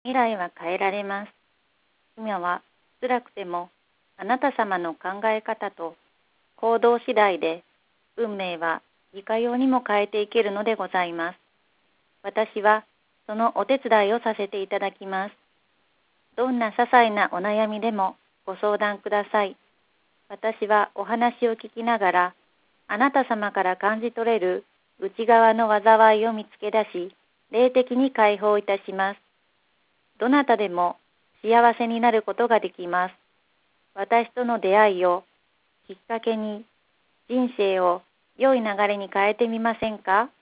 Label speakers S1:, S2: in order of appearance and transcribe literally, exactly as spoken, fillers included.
S1: 未来は変えられます。今は辛くてもあなた様の考え方と行動次第で運命はいかようにも変えていけるのでございます。私はそのお手伝いをさせていただきます。どんな些細なお悩みでもご相談ください。私はお話を聞きながらあなた様から感じ取れる内側の災いを見つけ出し、霊的に解放いたします。どなたでも幸せになることができます。私との出会いをきっかけに人生を良い流れに変えてみませんか？